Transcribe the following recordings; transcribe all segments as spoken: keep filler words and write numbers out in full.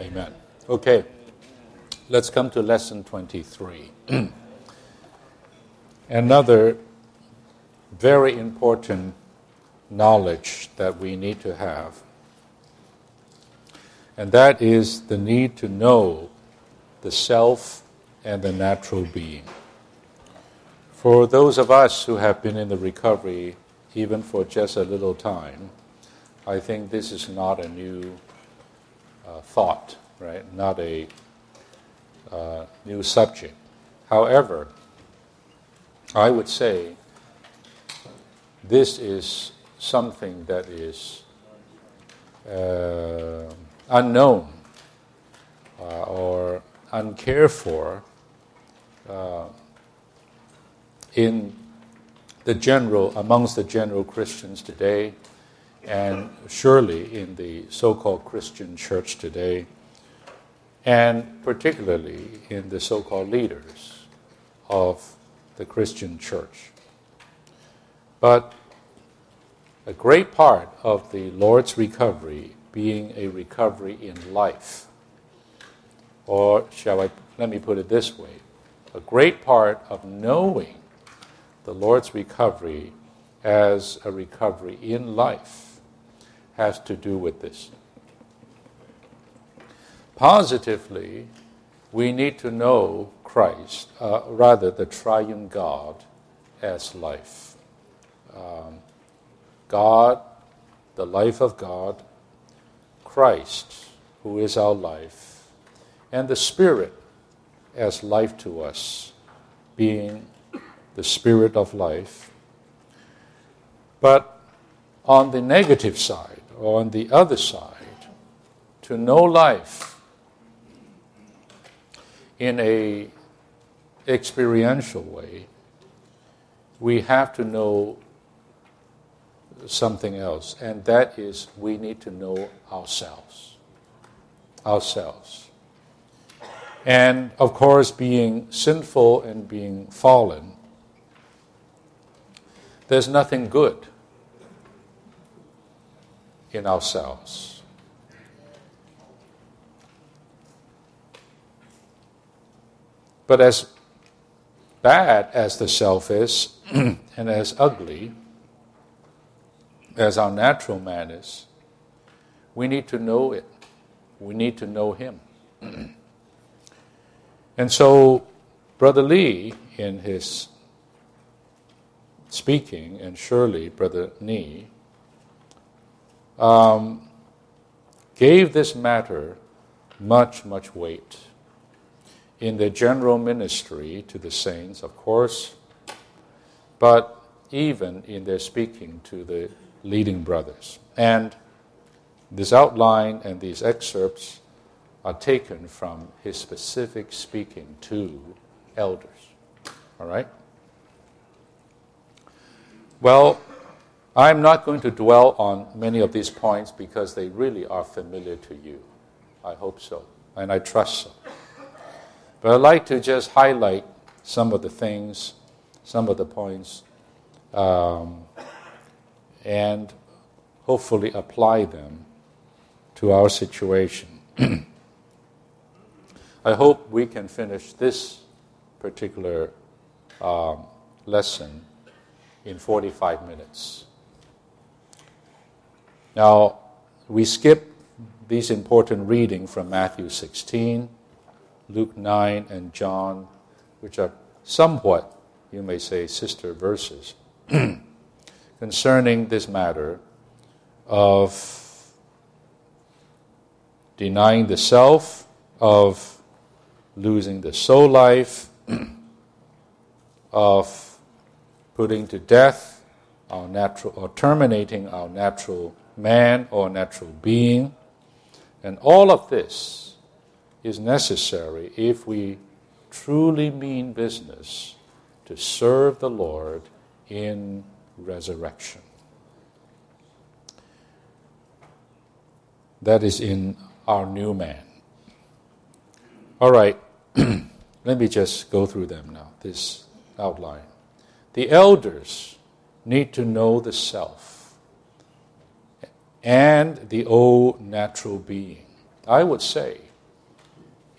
Amen. Okay, let's come to lesson twenty-three. Another very important knowledge that we need to have, and that is the need to know the self and the natural being. For those of us who have been in the recovery even for just a little time, I think this is not a new uh, thought, right? Not a uh, new subject. However, I would say this is something that is uh, unknown uh, or uncared for uh, in the general, amongst the general Christians today, and surely in the so-called Christian church today, and particularly in the so-called leaders of the Christian church. But a great part of the Lord's recovery being a recovery in life, or shall I, let me put it this way, a great part of knowing the Lord's recovery as a recovery in life has to do with this. Positively, we need to know Christ, uh, rather the triune God, as life. Um, God, the life of God, Christ, who is our life, and the Spirit as life to us, being the Spirit of life. But on the negative side, or on the other side, to know life in a experiential way, we have to know something else, and that is we need to know ourselves. Ourselves. And of course, being sinful and being fallen, there's nothing good in ourselves. But as bad as the self is, and as ugly as our natural man is, we need to know it. We need to know him. And so, Brother Lee, in his speaking, and surely Brother Nee, um, gave this matter much, much weight in the general ministry to the saints, of course, but even in their speaking to the leading brothers. And this outline and these excerpts are taken from his specific speaking to elders. All right? Well, I'm not going to dwell on many of these points because they really are familiar to you. I hope so, and I trust so. But I'd like to just highlight some of the things, some of the points, um, and hopefully apply them to our situation. I hope we can finish this particular um, lesson in forty-five minutes. Now, we skip these important readings from Matthew sixteen, Luke nine, and John, which are somewhat, you may say, sister verses, concerning this matter of denying the self, of losing the soul life, of putting to death our natural, or terminating our natural man or natural being. And all of this is necessary if we truly mean business to serve the Lord in resurrection. That is in our new man. All right, let me just go through them now, this outline. The elders need to know the self and the old natural being. I would say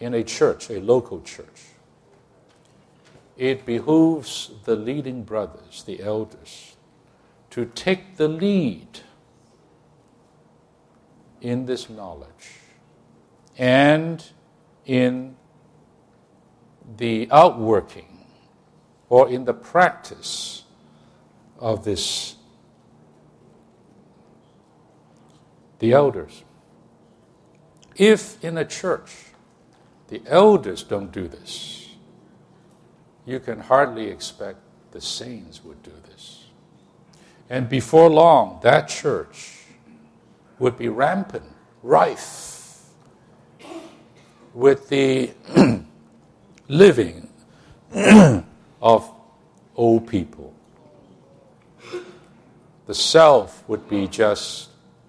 in a church, a local church, it behooves the leading brothers, the elders, to take the lead in this knowledge and in the outworking or in the practice of this. The elders. If in a church the elders don't do this, you can hardly expect the saints would do this. And before long, that church would be rampant, rife with the living of old people. The self would be just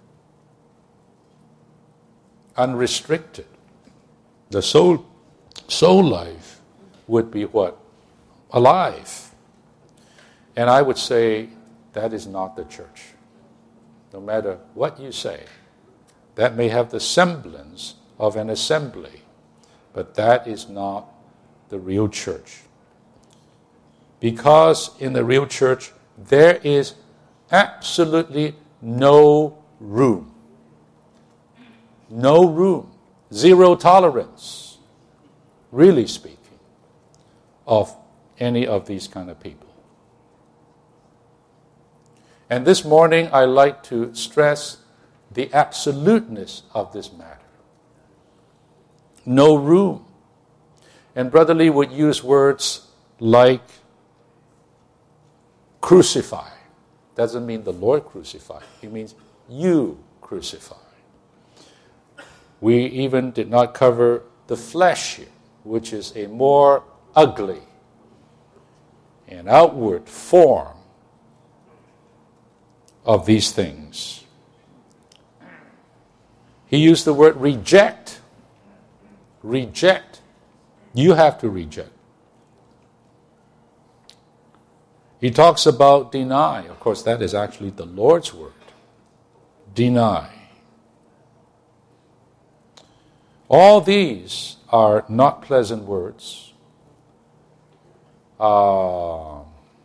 unrestricted. The soul, soul life would be what? Alive. And I would say that is not the church. No matter what you say, that may have the semblance of an assembly, but that is not the real church. Because in the real church, there is absolutely no room. No room, zero tolerance, really speaking, of any of these kind of people. And this morning, I like to stress the absoluteness of this matter. No room. And Brother Lee would use words like crucify. Doesn't mean the Lord crucified. He means you crucify. We even did not cover the flesh here, which is a more ugly and outward form of these things. He used the word reject. Reject. You have to reject. He talks about deny. Of course, that is actually the Lord's word. Deny. All these are not pleasant words. Uh,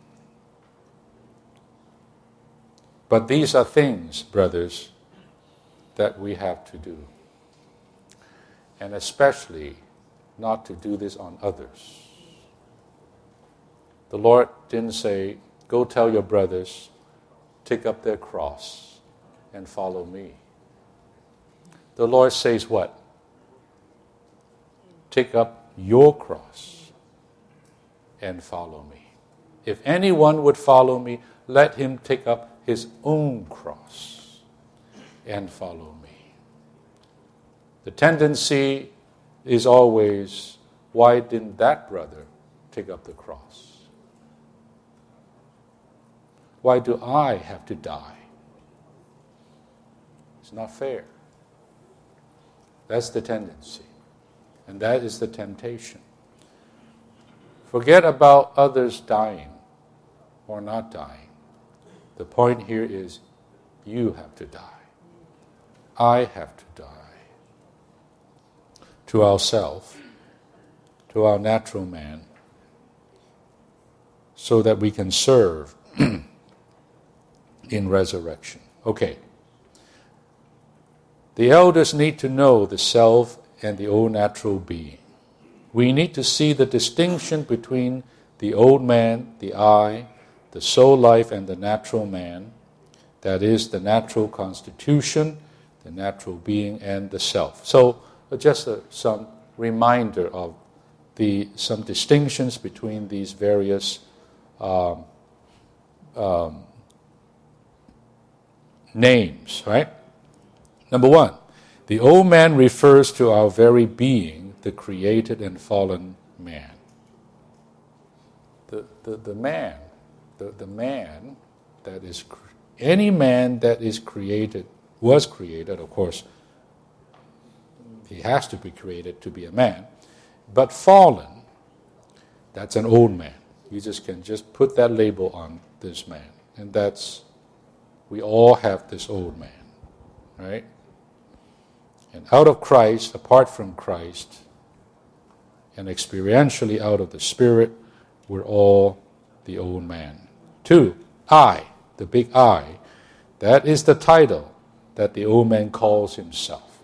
but these are things, brothers, that we have to do. And especially not to do this on others. The Lord didn't say, go tell your brothers, take up their cross and follow me. The Lord says what? Take up your cross and follow me. If anyone would follow me, let him take up his own cross and follow me. The tendency is always, why didn't that brother take up the cross? Why do I have to die? It's not fair. That's the tendency. And that is the temptation. Forget about others dying or not dying. The point here is you have to die. I have to die. To ourselves, to our natural man, so that we can serve in resurrection. Okay. The elders need to know the self and the old natural being. We need to see the distinction between the old man, the I, the soul life, and the natural man. That is the natural constitution, the natural being, and the self. So uh, just uh, some reminder of the some distinctions between these various um, um, names, right? Number one, the old man refers to our very being, the created and fallen man. The, the, the man, the, the man that is, any man that is created, was created, of course, he has to be created to be a man, but fallen, that's an old man. You just can just put that label on this man, and that's, we all have this old man, right? And out of Christ, apart from Christ, and experientially out of the Spirit, we're all the old man. Two, I, the big I, that is the title that the old man calls himself.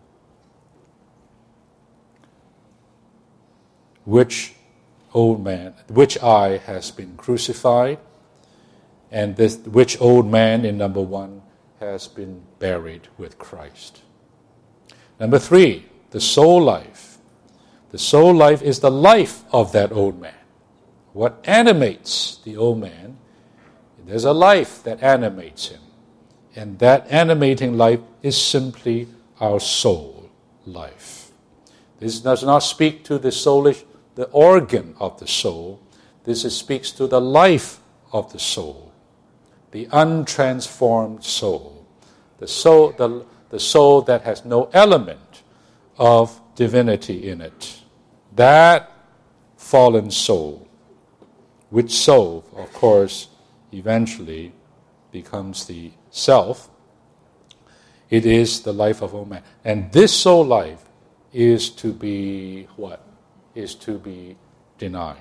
Which old man, which I has been crucified, and this which old man in number one has been buried with Christ. Number three, the soul life. The soul life is the life of that old man. What animates the old man, there's a life that animates him. And that animating life is simply our soul life. This does not speak to the soulish, the organ of the soul. This is, speaks to the life of the soul, the untransformed soul, the soul, the, the soul that has no element of divinity in it. That fallen soul, which soul, of course, eventually becomes the self. It is the life of old man. And this soul life is to be what? Is to be denied.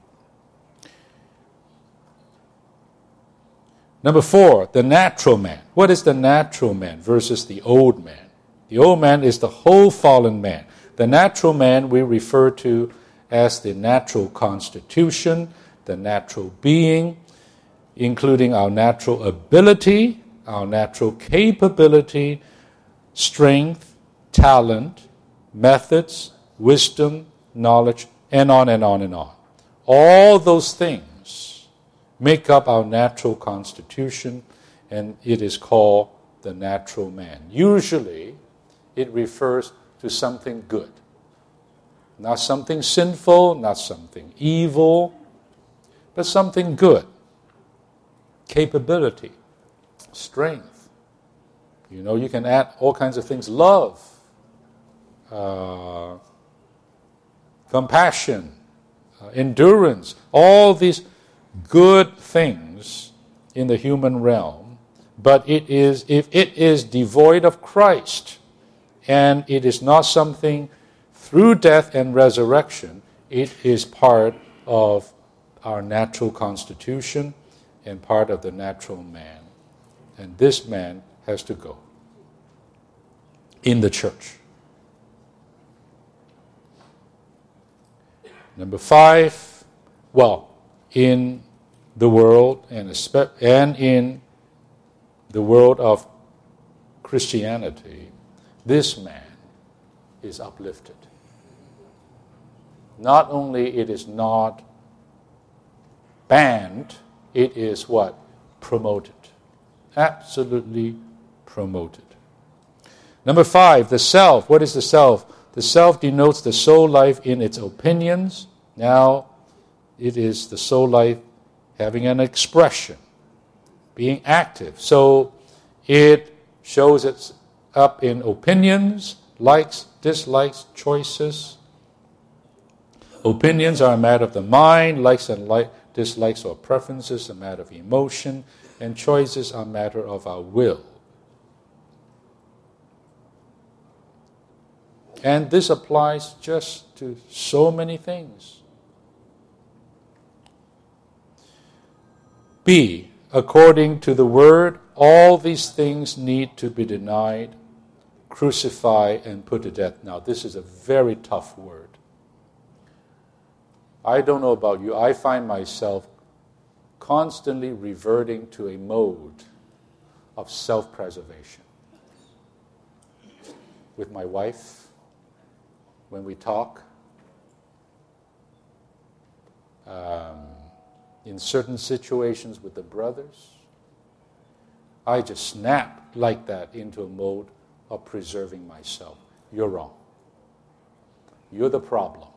Number four, the natural man. What is the natural man versus the old man? The old man is the whole fallen man. The natural man we refer to as the natural constitution, the natural being, including our natural ability, our natural capability, strength, talent, methods, wisdom, knowledge, and on and on and on. All those things make up our natural constitution, and it is called the natural man. Usually, it refers to something good. Not something sinful, not something evil, but something good. Capability, strength. You know, you can add all kinds of things. Love, uh, compassion, uh, endurance, all these good things in the human realm. But it is, if it is devoid of Christ, and it is not something through death and resurrection, it is part of our natural constitution and part of the natural man. And this man has to go in the church. Number five, well, in the world and, and in the world of Christianity, this man is uplifted. Not only it is not banned, it is what? Promoted. Absolutely promoted. Number five, the self. What is the self? The self denotes the soul life in its opinions. Now, it is the soul life having an expression, being active. So, it shows its up in opinions, likes, dislikes, choices. Opinions are a matter of the mind, likes and like, dislikes or preferences are a matter of emotion, and choices are a matter of our will. And this applies just to so many things. B, according to the word, all these things need to be denied, crucified, and put to death. Now, this is a very tough word. I don't know about you, I find myself constantly reverting to a mode of self-preservation. With my wife, when we talk, um, in certain situations with the brothers, I just snap like that into a mode of preserving myself. You're wrong. You're the problem.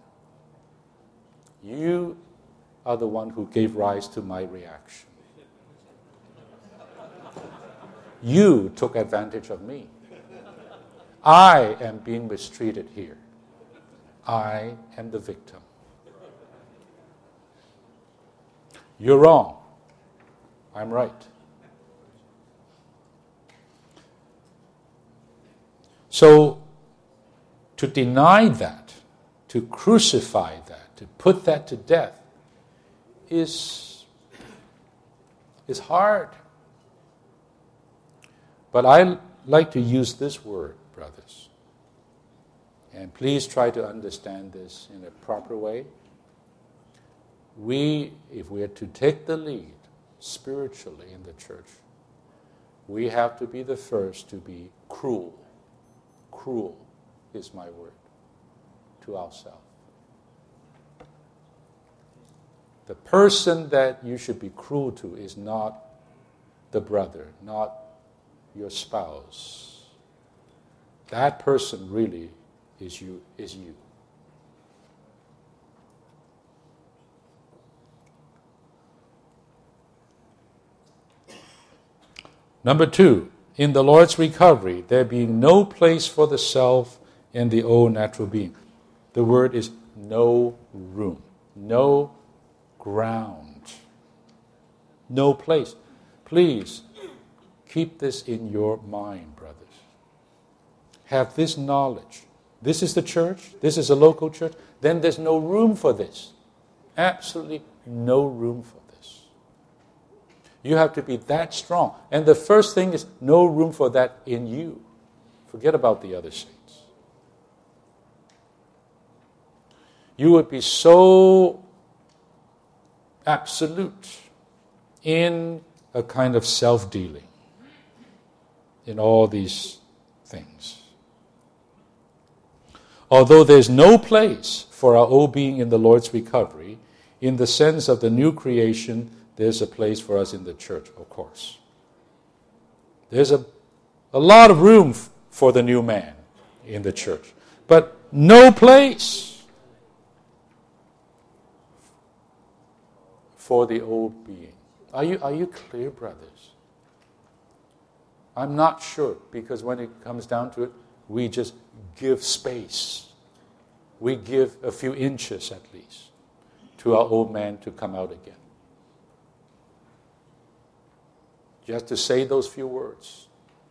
You are the one who gave rise to my reaction. You took advantage of me. I am being mistreated here. I am the victim. You're wrong. I'm right. So, to deny that to crucify that, to put that to death, is, is hard. But I like to use this word, brothers. And please try to understand this in a proper way. We, if we are to take the lead spiritually in the church, we have to be the first to be cruel. Cruel is my word to ourselves. The person that you should be cruel to is not the brother, not your spouse. That person really is you, is you. Number two, in the Lord's recovery, there being no place for the self in the old natural being. The word is no room, no ground, no place. Please keep this in your mind, brothers. Have this knowledge. This is the church, this is a local church, then there's no room for this. Absolutely no room for this. You have to be that strong. And the first thing is no room for that in you. Forget about the other saints. You would be so absolute in a kind of self-dealing in all these things. Although there's no place for our old being in the Lord's recovery, in the sense of the new creation, there's a place for us in the church, of course. There's a, a lot of room f- for the new man in the church, but no place for the old being. Are you, are you clear, brothers? I'm not sure, because when it comes down to it, we just give space. We give a few inches at least to our old man to come out again. Just to say those few words.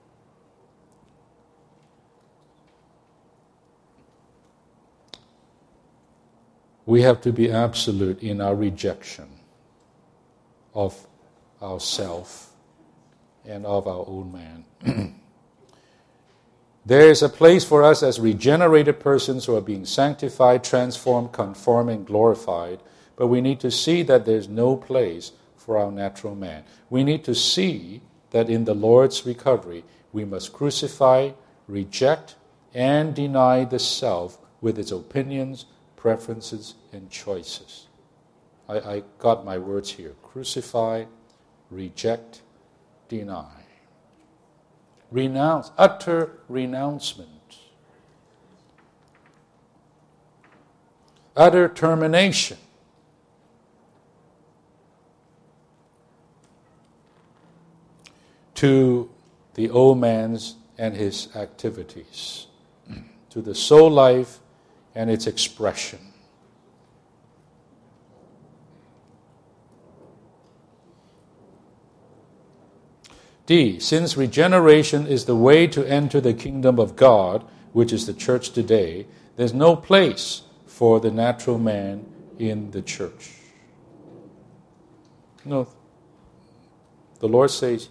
We have to be absolute in our rejection of ourself and of our old man. There is a place for us as regenerated persons who are being sanctified, transformed, conformed, and glorified, but we need to see that there's no place for our natural man. We need to see that in the Lord's recovery, we must crucify, reject, and deny the self with its opinions, preferences, and choices. I, I got my words here. Crucify, reject, deny. Renounce, utter renouncement. Utter termination. To the old man's and his activities, to the soul life and its expression. D. Since regeneration is the way to enter the kingdom of God, which is the church today, there's no place for the natural man in the church. No. The Lord says,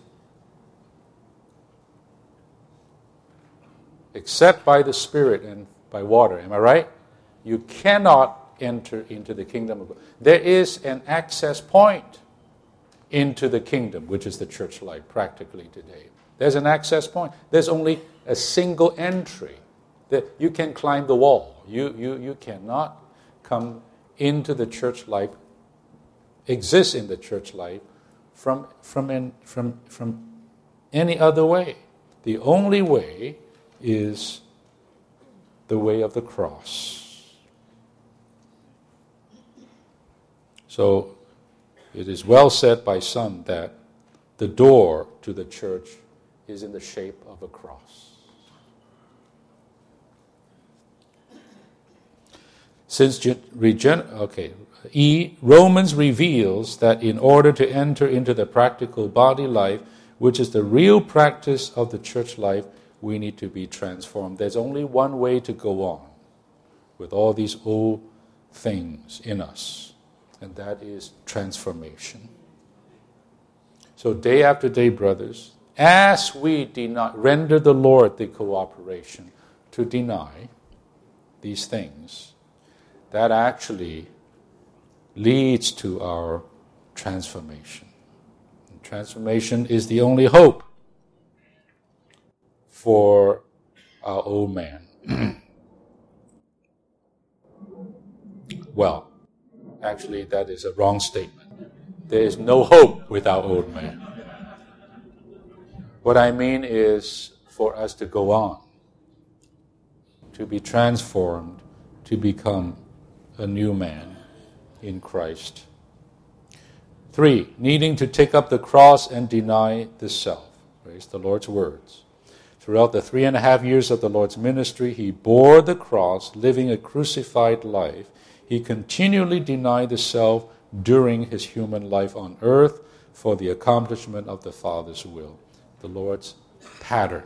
except by the Spirit and by water. Am I right? You cannot enter into the kingdom of God. There is an access point into the kingdom, which is the church life practically today. There's an access point. There's only a single entry. That you can climb the wall. You, you, you cannot come into the church life, exist in the church life from, from, in, from, from any other way. The only way is the way of the cross. So it is well said by some that the door to the church is in the shape of a cross. Since regen, okay, E, Romans reveals that in order to enter into the practical body life, which is the real practice of the church life, we need to be transformed. There's only one way to go on. with all these old things in us, and that is transformation. So day after day, brothers, as we deny, render the Lord the cooperation to deny these things, that actually leads to our transformation. And transformation is the only hope for our old man. Well, actually, that is a wrong statement. There is no hope with our old man. What I mean is for us to go on, to be transformed, to become a new man in Christ. Three, needing to take up the cross and deny the self. Praise the Lord's words. Throughout the three and a half years of the Lord's ministry, he bore the cross, living a crucified life. He continually denied the self during his human life on earth for the accomplishment of the Father's will, the Lord's pattern.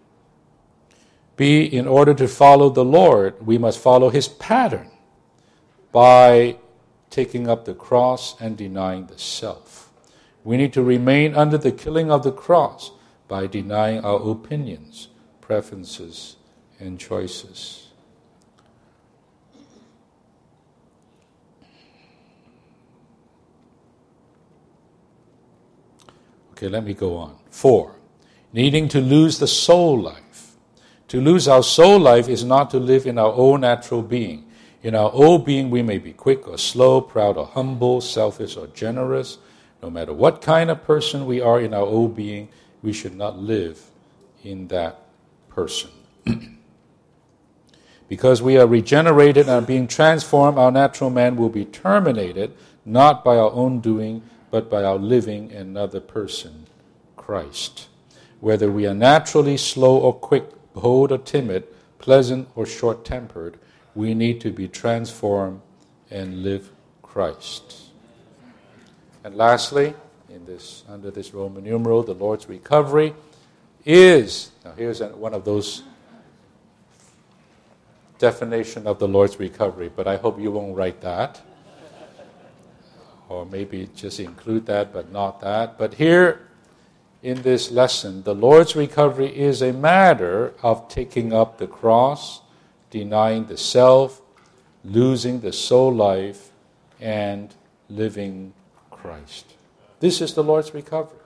B, in order to follow the Lord, we must follow his pattern by taking up the cross and denying the self. We need to remain under the killing of the cross by denying our opinions, preferences, and choices. Okay, let me go on. Four, needing to lose the soul life. To lose our soul life is not to live in our own natural being. In our old being, we may be quick or slow, proud or humble, selfish or generous. No matter what kind of person we are in our old being, we should not live in that person. Because we are regenerated and are being transformed, our natural man will be terminated, not by our own doing, but by our living in another person, Christ. Whether we are naturally slow or quick, bold or timid, pleasant or short-tempered, we need to be transformed and live Christ. And lastly, in this under this Roman numeral, the Lord's recovery is, now here's one of those definition of the Lord's recovery, but I hope you won't write that. Or maybe just include that, but not that. But here in this lesson, the Lord's recovery is a matter of taking up the cross, denying the self, losing the soul life, and living Christ. This is the Lord's recovery.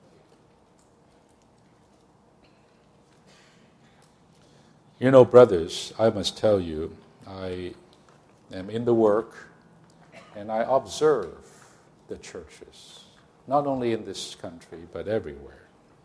You know, brothers, I must tell you, I am in the work and I observe the churches, not only in this country, but everywhere.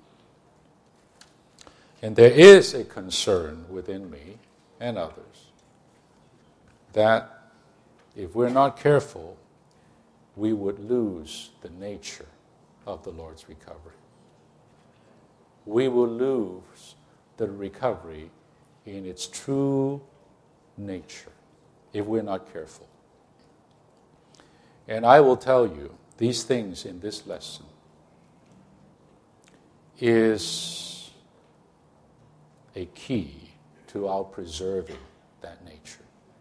And there is a concern within me and others that if we're not careful, we would lose the nature of the Lord's recovery. We will lose the recovery in its true nature if we're not careful. And I will tell you, these things in this lesson is a key to our preserving that nature.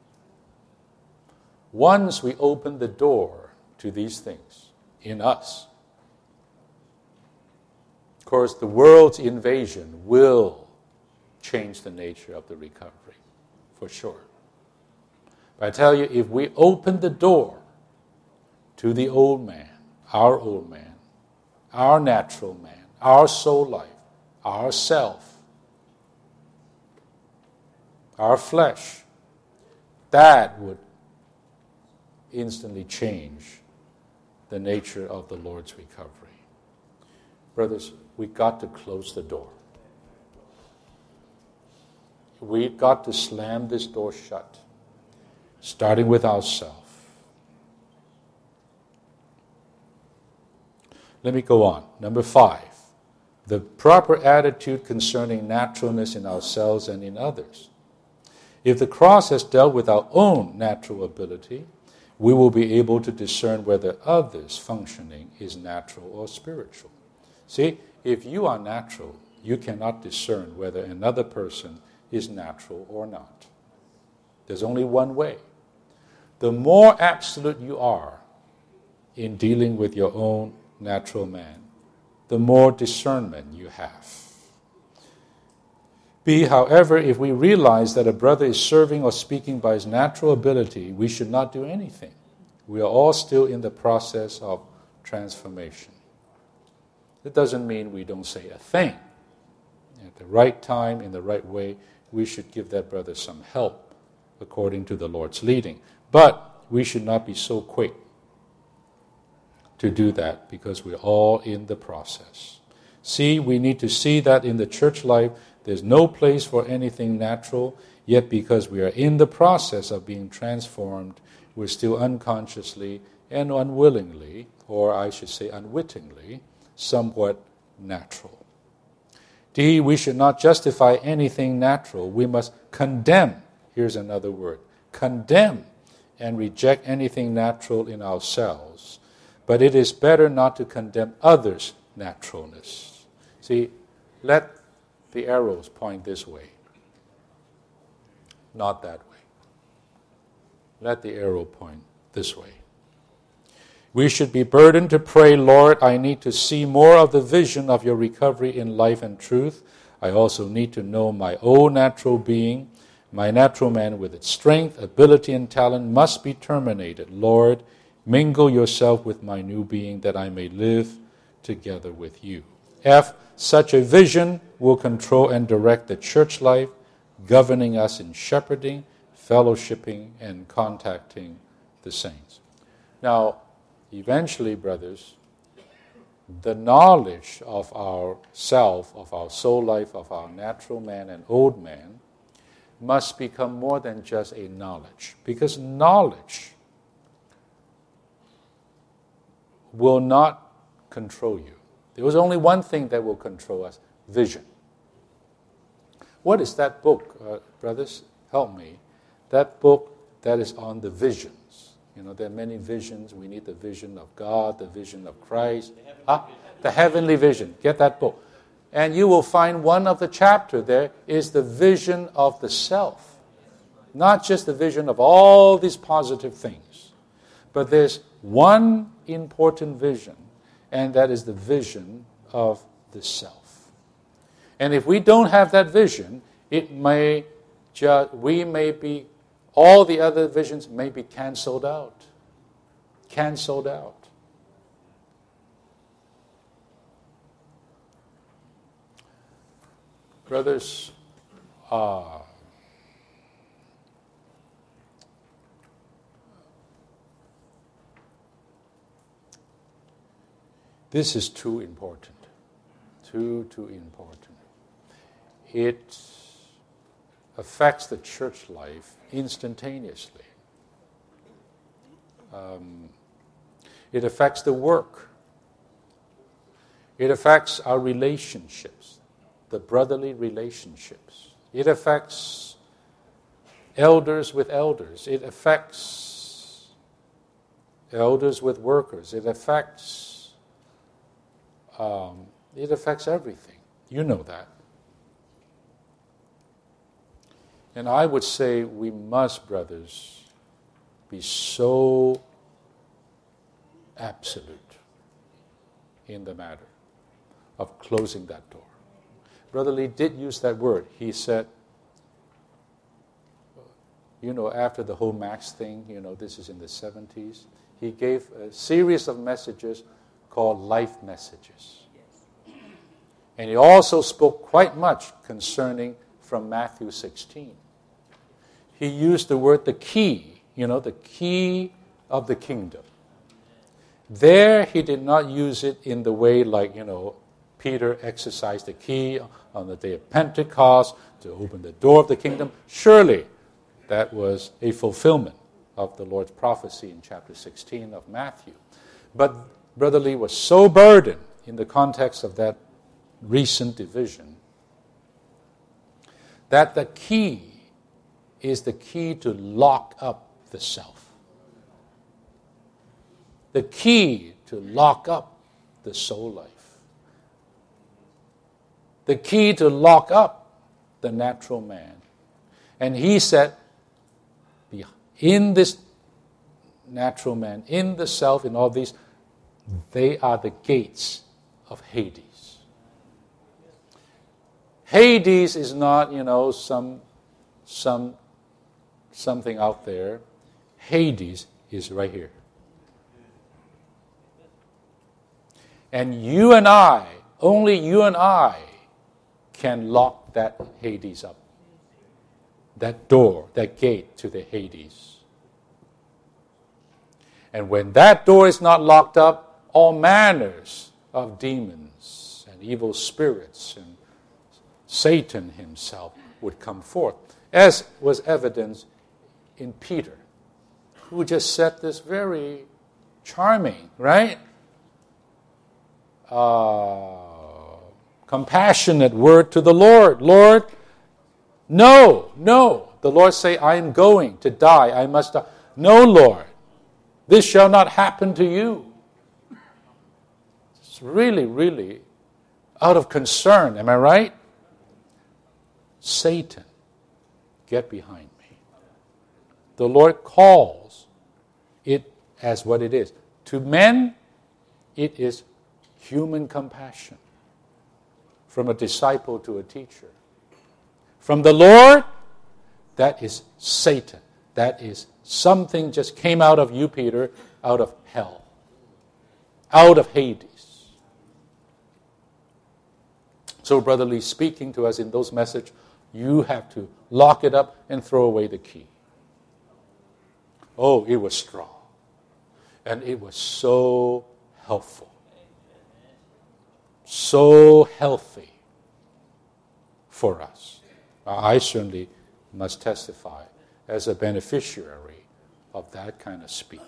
Once we open the door to these things in us, of course, the world's invasion will change the nature of the recovery, for sure. But I tell you, if we open the door to the old man, our old man, our natural man, our soul life, our self, our flesh, that would instantly change the nature of the Lord's recovery. Brothers, we've got to close the door. We've got to slam this door shut, starting with ourselves. Let me go on. Number five, the proper attitude concerning naturalness in ourselves and in others. If the cross has dealt with our own natural ability, we will be able to discern whether others' functioning is natural or spiritual. See, if you are natural, you cannot discern whether another person is natural or not. There's only one way. The more absolute you are in dealing with your own natural man, the more discernment you have. B, however, if we realize that a brother is serving or speaking by his natural ability, we should not do anything. We are all still in the process of transformation. It doesn't mean we don't say a thing. At the right time, in the right way, we should give that brother some help according to the Lord's leading. But we should not be so quick to do that because we're all in the process. See, we need to see that in the church life, there's no place for anything natural, yet because we are in the process of being transformed, we're still unconsciously and unwillingly, or I should say unwittingly, somewhat natural. D, we should not justify anything natural. We must condemn, here's another word, condemn and reject anything natural in ourselves. But it is better not to condemn others' naturalness. See, let the arrows point this way, not that way. Let the arrow point this way. We should be burdened to pray, Lord, I need to see more of the vision of your recovery in life and truth. I also need to know my own natural being. My natural man with its strength, ability, and talent must be terminated. Lord, mingle yourself with my new being that I may live together with you. F, such a vision will control and direct the church life, governing us in shepherding, fellowshipping, and contacting the saints. Now, eventually, brothers, the knowledge of our self, of our soul life, of our natural man and old man must become more than just a knowledge. Because knowledge will not control you. There was only one thing that will control us, vision. What is that book, uh, brothers? Help me. That book that is on the visions. You know, there are many visions. We need the vision of God, the vision of Christ. The heavenly, ah, vision. The heavenly vision. Get that book. And you will find one of the chapter there is the vision of the self. Not just the vision of all these positive things. But there's one important vision, and that is the vision of the self. And if we don't have that vision, it may just, we may be, all the other visions may be canceled out. Canceled out. Brothers, uh, this is too important. Too, too important. It affects the church life instantaneously. Um, it affects the work. It affects our relationships, the brotherly relationships. It affects elders with elders. It affects elders with workers. It affects um, it affects everything. You know that. And I would say we must, brothers, be so absolute in the matter of closing that door. Brother Lee did use that word. He said, you know, after the whole Max thing, you know, this is in the seventies, he gave a series of messages called life messages. And he also spoke quite much concerning from Matthew sixteen. He used the word the key, you know, the key of the kingdom. There he did not use it in the way like, you know, Peter exercised the key on the day of Pentecost to open the door of the kingdom. Surely that was a fulfillment of the Lord's prophecy in chapter sixteen of Matthew. But Brother Lee was so burdened in the context of that recent division that the key is the key to lock up the self. The key to lock up the soul life. The key to lock up the natural man. And he said, in this natural man, in the self, in all these, they are the gates of Hades. Hades is not, you know, some, some, something out there. Hades is right here. And you and I, only you and I, can lock that Hades up. That door, that gate to the Hades. And when that door is not locked up, all manners of demons and evil spirits and Satan himself would come forth, as was evidenced in Peter, who just said this very charming, right? Uh, compassionate word to the Lord. Lord, no, no. The Lord say, I am going to die. I must die. No, Lord, this shall not happen to you. It's really, really out of concern. Am I right? Satan, get behind me. The Lord calls it as what it is. To men, it is human compassion. From a disciple to a teacher. From the Lord, that is Satan. That is something just came out of you, Peter, out of hell. Out of Hades. So, brotherly speaking to us in those messages, you have to lock it up and throw away the key. Oh, it was strong. And it was so helpful. So healthy for us. I certainly must testify as a beneficiary of that kind of speaking.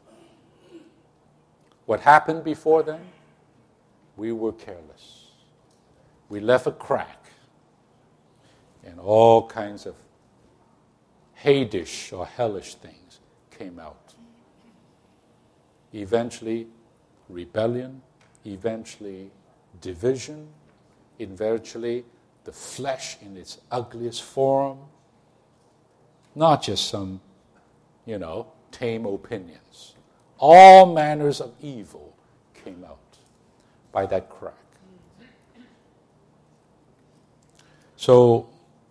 What happened before then? We were careless. We left a crack, and all kinds of Hades or hellish things came out. Eventually, rebellion. Eventually, division, eventually the flesh in its ugliest form, not just some, you know, tame opinions. All manners of evil came out by that crack. So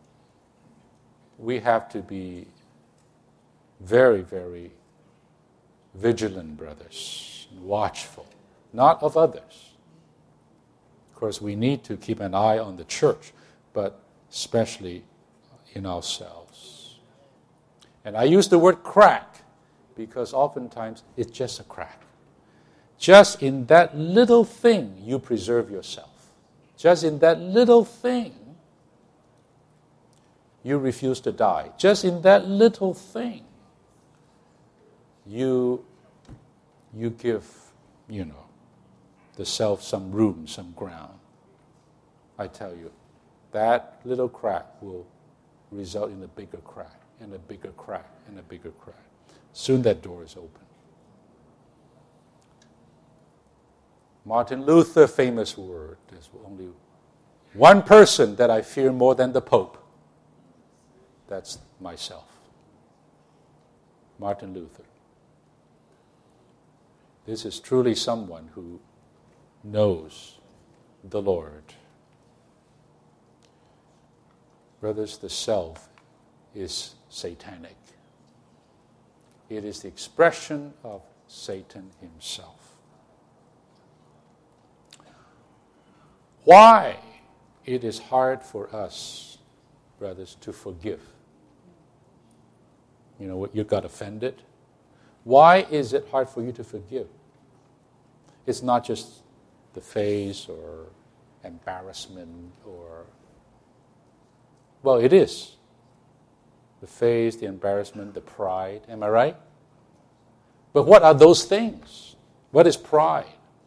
we have to be very, very vigilant, brothers, and watchful, not of others. Of course, we need to keep an eye on the church, but especially in ourselves. And I use the word crack because oftentimes it's just a crack. Just in that little thing, you preserve yourself. Just in that little thing, you refuse to die. Just in that little thing, you, you give, you know, the self some room, some ground. I tell you, that little crack will result in a bigger crack, and a bigger crack, and a bigger crack. Soon that door is open. Martin Luther, famous word, there's only one person that I fear more than the Pope. That's myself. Martin Luther. This is truly someone who knows the Lord. Brothers, the self is satanic. It is the expression of Satan himself. Why it is hard for us, brothers, to forgive? You know what, you got offended? Why is it hard for you to forgive? It's not just the face or embarrassment or... Well, it is. The face, the embarrassment, the pride. Am I right? But what are those things? What is pride?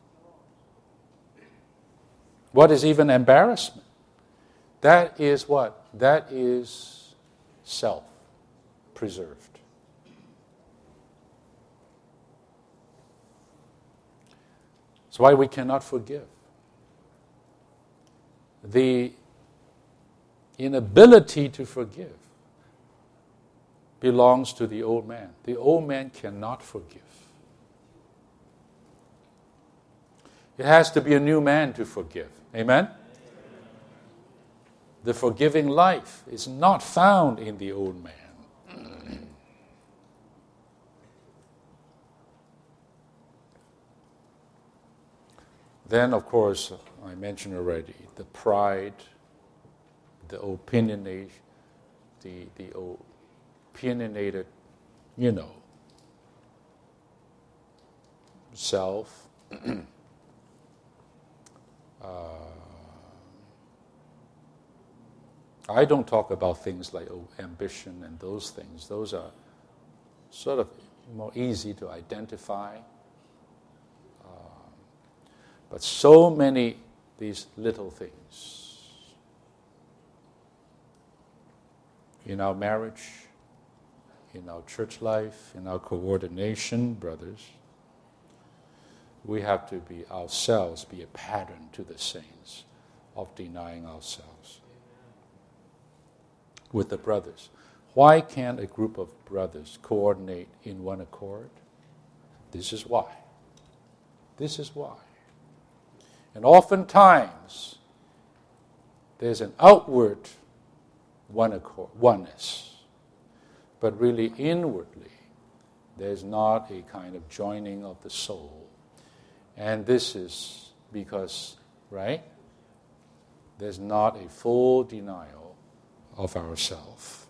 What is even embarrassment? That is what? That is self-preserved. That's why we cannot forgive. The inability to forgive belongs to the old man. The old man cannot forgive. It has to be a new man to forgive. Amen? The forgiving life is not found in the old man. Then, of course, I mentioned already, the pride, the opinionate, the, the opinionated, you know, self. uh, I don't talk about things like oh, ambition and those things. Those are sort of more easy to identify. But so many these little things in our marriage, in our church life, in our coordination, brothers, we have to be ourselves, be a pattern to the saints of denying ourselves. With the brothers. Why can't a group of brothers coordinate in one accord? This is why. This is why. And oftentimes, there's an outward one accord, oneness. But really inwardly, there's not a kind of joining of the soul. And this is because, right, there's not a full denial of ourself.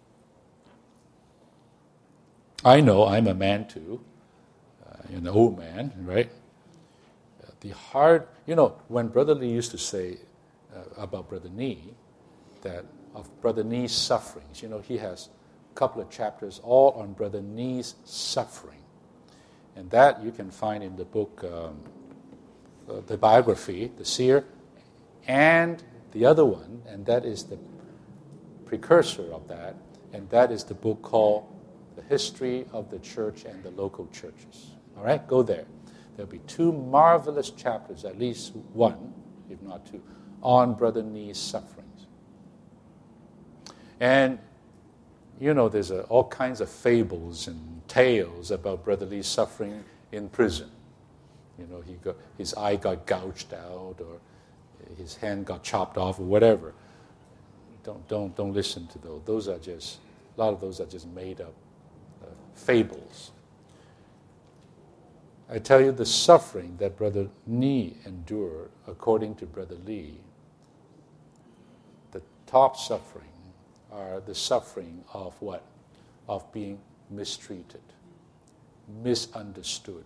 I know I'm a man too, uh, an old man, right? The hard, you know, when Brother Lee used to say uh, about Brother Nee, that of Brother Nee's sufferings, you know, he has a couple of chapters all on Brother Nee's suffering. And that you can find in the book, um, uh, the biography, The Seer, and the other one, and that is the precursor of that, and that is the book called The History of the Church and the Local Churches. All right, go there. There'll be two marvelous chapters, at least one, if not two, on Brother Nee's sufferings. And, you know, there's a, all kinds of fables and tales about Brother Lee's suffering in prison. You know, he got, his eye got gouged out, or his hand got chopped off, or whatever. Don't, don't, don't listen to those. Those are just, a lot of those are just made up uh, fables. I tell you, the suffering that Brother Nee endured, according to Brother Lee, the top suffering are the suffering of what? Of being mistreated, misunderstood.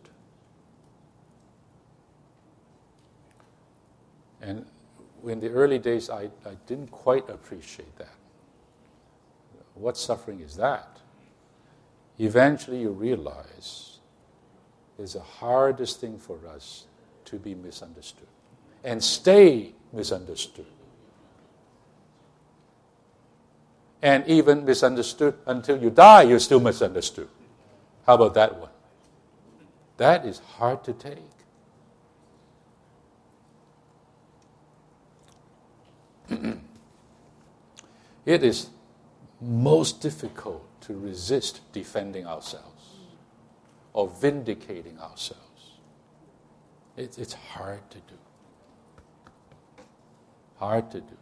And in the early days, I, I didn't quite appreciate that. What suffering is that? Eventually you realize it's the hardest thing for us to be misunderstood and stay misunderstood. And even misunderstood until you die, you're still misunderstood. How about that one? That is hard to take. It is most difficult to resist defending ourselves or vindicating ourselves. It, it's hard to do. Hard to do.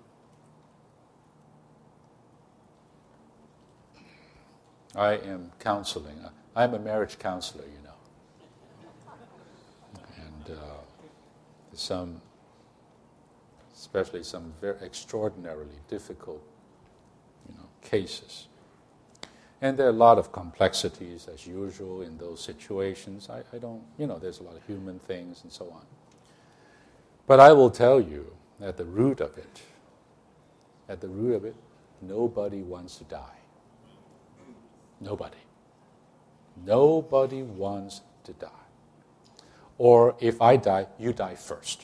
I am counseling. I'm a marriage counselor, you know. And uh, some, especially some very extraordinarily difficult, you know, cases. And there are a lot of complexities, as usual, in those situations. I, I don't, you know, there's a lot of human things and so on. But I will tell you, at the root of it, at the root of it, nobody wants to die. Nobody. Nobody wants to die. Or if I die, you die first.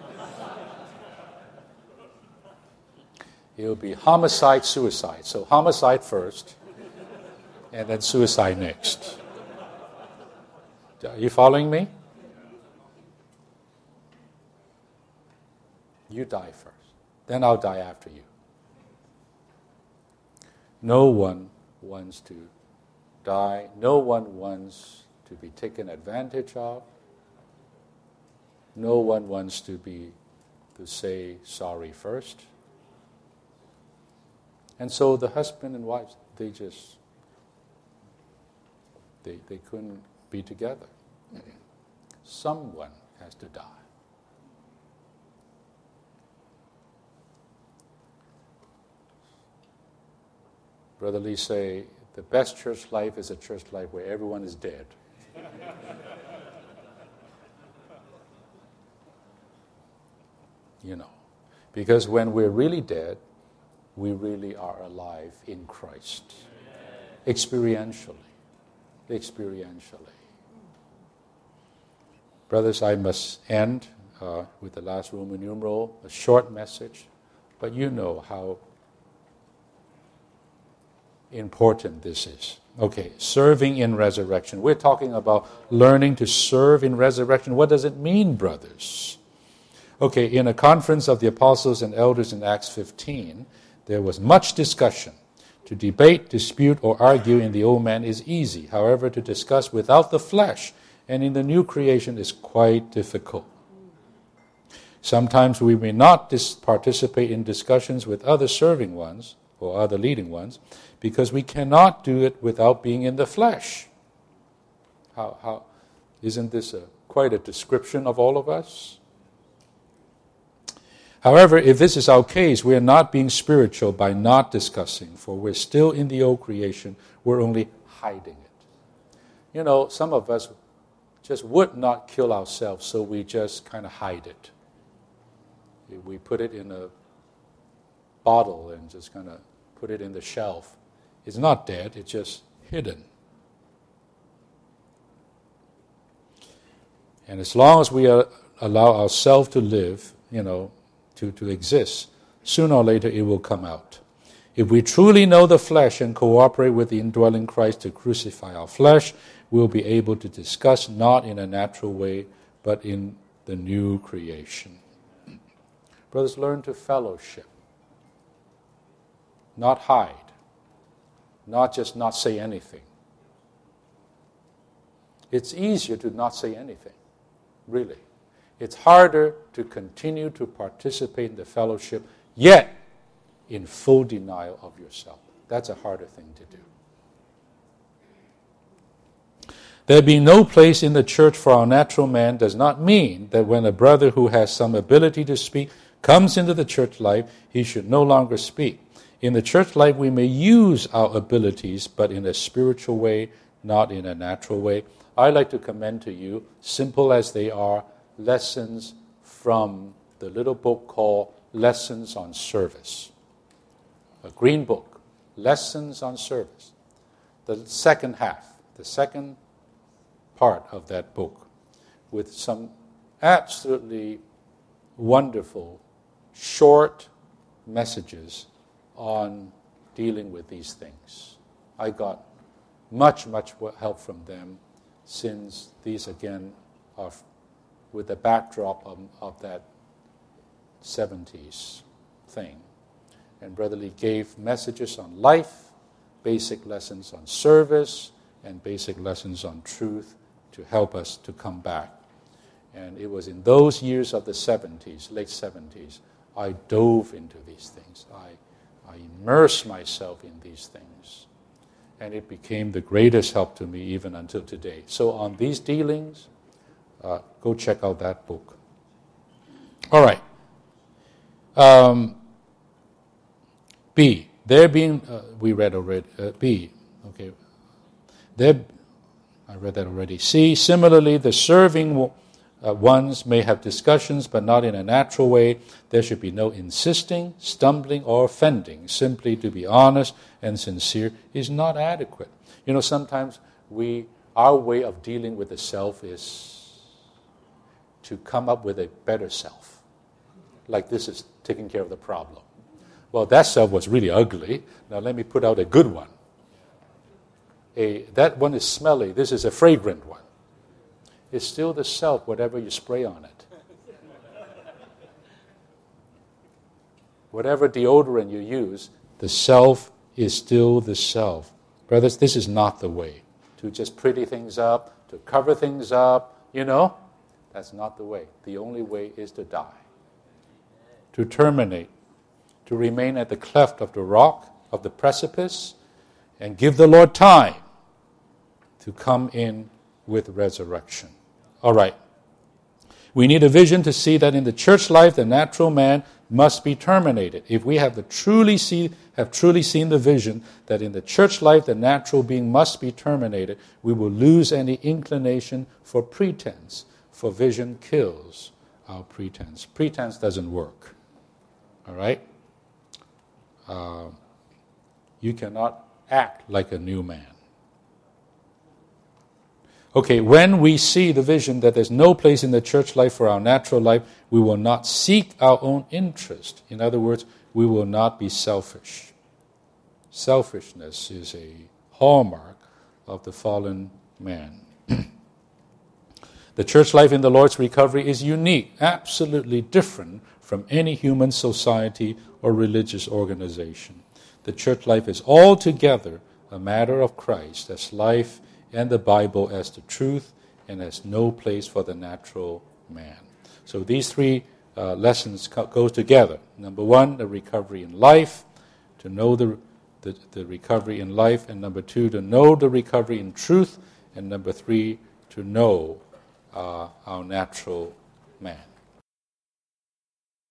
It'll be homicide, suicide. So homicide first, and then suicide next. Are you following me? You die first. Then I'll die after you. No one wants to die. No one wants to be taken advantage of. No one wants to be to say sorry first. And so the husband and wife, they just they they couldn't be together. Someone has to die. Brother Lee say, the best church life is a church life where everyone is dead. You know, because when we're really dead, we really are alive in Christ. Experientially. Experientially. Brothers, I must end uh, with the last Roman numeral, a short message, but you know how important this is. Okay, serving in resurrection. We're talking about learning to serve in resurrection. What does it mean, brothers? Okay, in a conference of the apostles and elders in Acts fifteen, there was much discussion. To debate, dispute, or argue in the old man is easy. However, to discuss without the flesh and in the new creation is quite difficult. Sometimes we may not dis- participate in discussions with other serving ones or other leading ones because we cannot do it without being in the flesh. How, how isn't this a, quite a description of all of us? However, if this is our case, we are not being spiritual by not discussing, for we're still in the old creation. We're only hiding it. You know, some of us just would not kill ourselves, so we just kind of hide it. We put it in a bottle and just kind of put it in the shelf. It's not dead, it's just hidden. And as long as we are, allow ourselves to live, you know, to, to exist, sooner or later it will come out. If we truly know the flesh and cooperate with the indwelling Christ to crucify our flesh, we'll be able to discuss not in a natural way, but in the new creation. Brothers, learn to fellowship. Not hide. Not just not say anything. It's easier to not say anything, really. It's harder to continue to participate in the fellowship, yet in full denial of yourself. That's a harder thing to do. There being no place in the church for our natural man does not mean that when a brother who has some ability to speak comes into the church life, he should no longer speak. In the church life, we may use our abilities, but in a spiritual way, not in a natural way. I like to commend to you, simple as they are, lessons from the little book called Lessons on Service. A green book, Lessons on Service. The second half, the second part of that book, with some absolutely wonderful, short messages on dealing with these things. I got much, much help from them, since these, again, are with the backdrop of, of that seventies thing. And Brother Lee gave messages on life, basic lessons on service, and basic lessons on truth to help us to come back. And it was in those years of the seventies, late seventies, I dove into these things. I I immersed myself in these things. And it became the greatest help to me even until today. So on these dealings, uh, go check out that book. All right. Um, B. There being, uh, we read already, uh, B. Okay. There, I read that already. C. Similarly, the serving Uh, ones may have discussions, but not in a natural way. There should be no insisting, stumbling, or offending. Simply to be honest and sincere is not adequate. You know, sometimes we, our way of dealing with the self is to come up with a better self. Like this is taking care of the problem. Well, that self was really ugly. Now let me put out a good one. A, that one is smelly. This is a fragrant one. It's still the self, whatever you spray on it. Whatever deodorant you use, the self is still the self. Brothers, this is not the way. To just pretty things up, to cover things up, you know, that's not the way. The only way is to die. To terminate. To remain at the cleft of the rock, of the precipice, and give the Lord time to come in with resurrection. All right. We need a vision to see that in the church life, the natural man must be terminated. If we have the truly see, have truly seen the vision that in the church life, the natural being must be terminated, we will lose any inclination for pretense. For vision kills our pretense. Pretense doesn't work. All right? Uh, you cannot act like a new man. Okay, when we see the vision that there's no place in the church life for our natural life, we will not seek our own interest. In other words, we will not be selfish. Selfishness is a hallmark of the fallen man. The church life in the Lord's recovery is unique, absolutely different from any human society or religious organization. The church life is altogether a matter of Christ as life and the Bible as the truth, and has no place for the natural man. So these three uh, lessons co- go together. Number one, the recovery in life, to know the, the, the recovery in life, and number two, to know the recovery in truth, and number three, to know uh, our natural man.